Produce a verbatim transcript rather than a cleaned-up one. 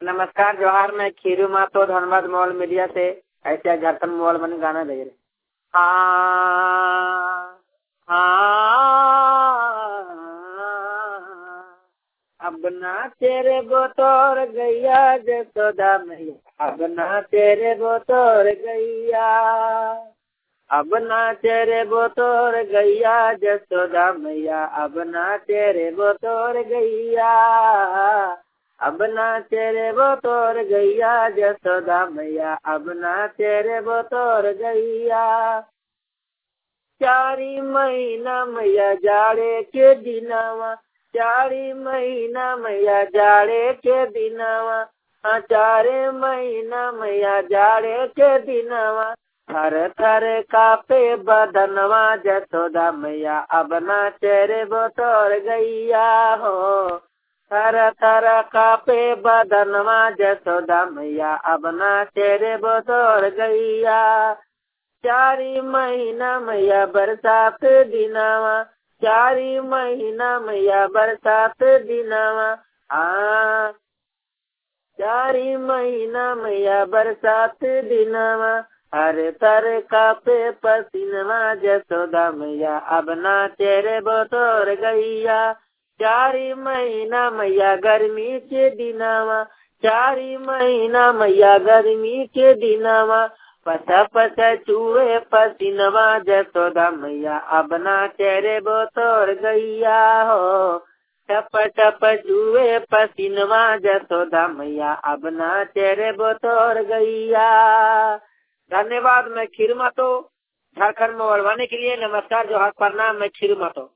नमस्कार जोहार, मैं खीरू मातो धनबाद मोबाइल मीडिया से ऐसे झारखंड मोबाइल मन गाना भेज रहे। हाँ हाँ अब ना तेरे बोतोर गैया जसोदा मैया, अब ना तेरे बोतोर गैया, अब ना तेरे बोतोर गैया जसोदा मैया, अब ना तेरे बोतोर गैया, अब ना तेरे बोतोर गैया जसोदा मैया, अब ना तेरे बोतोर गैया। चारी महीना मैया जाड़े के दिनावा, चारी महीना मैया जाड़े के दिनावा, हाँ चारे महीना मैया जाड़े के दिनावा, थर थर कापे बदनवा जसोदा मैया, अब ना तेरे बोतोर गैया हो, थर थर कापे बदनवा जसोदा मैया, अब ना तेरे बोतोर गैया। चारी महीना मैया बरसात दिनावा, चारी महीना मैया बरसात दिनावा, हाँ चारी महीना मैया बरसात दिनावा, हर तर कापे पसीनवा जसोदा मैया, अब ना तेरे बोतोर गैया। चारी महीना मैया गर्मी के दिनावा, चारी महीना मैया गर्मी के दिनावा, पता पता चूहे पसीनवा जसोदा मैया, अब ना तेरे बोतोर गैया हो, टप टप चूहे पसीनवा जसोदा मैया, अब ना तेरे बोतोर गैया। धन्यवाद। मैं खीरू मातो झारखंड में वर्वाने के लिए। नमस्कार जोहार, प्रणाम। मैं खीरू मातो।